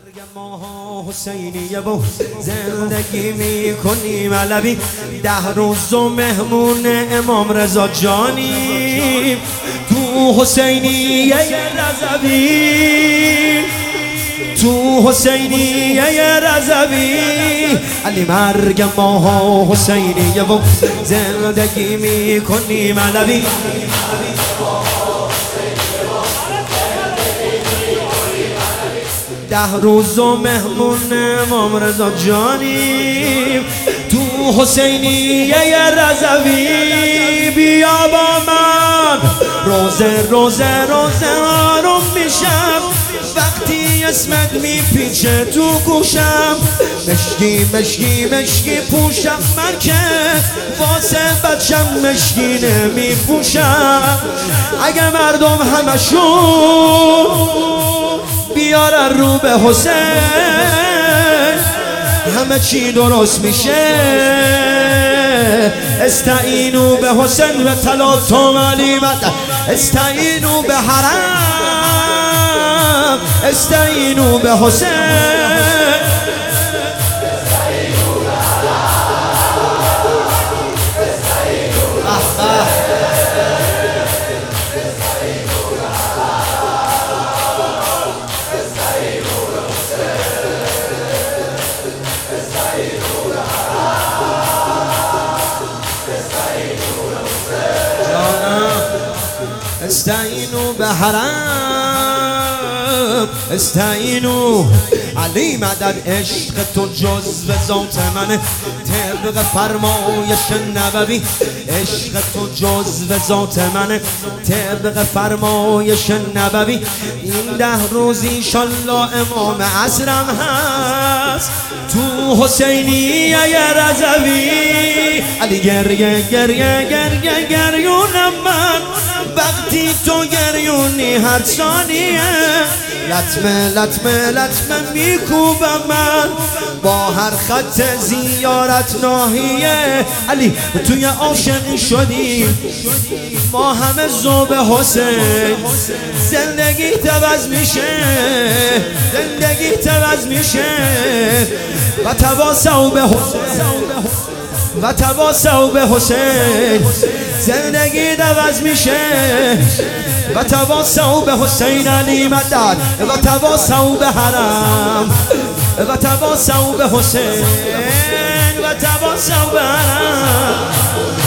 مرگ ما حسینیه و زندگی میکنیم علوی 10 روز و مهمون امام رضا جانی تو حسینیه رضوی تو حسینیه رضوی علی مرگ ما حسینیه و زندگی میکنیم علوی 10 روز و مهمون امام رضا جانی تو حسینیه رضوی بیا با من روزه آروم میشم وقتی اسمت میپیچه تو گوشم مشکی پوشم من که واسه بچم مشکی نمیپوشم اگه مردم همشون بیارن رو به حسین همه چی درست میشه استعینو به حسین و تلاتم علیمت استعینو به حرم استعینو به حسین استعینو به حرم استعینو علی مدد عشق تو جزو ذات منه طبق فرمایش نبوی عشق تو جزو ذات منه طبق فرمایش نبوی این 10 روز انشالله امام عصرم هست تو حسینیه رضوی علی گریونم من وقتی تو گریونی هر ثانیه لطمه میکوبم من با هر خط زیارت ناحیه علی توی عاشقی شدیم ما همه ذوب حسین زندگی عوض میشه و تواسو به حسین و تواسو به حسین زندگی عوض میشه و تواسو به حسین علی مدد و تواسو به حرم و تواسو به حسین و تواسو به حرم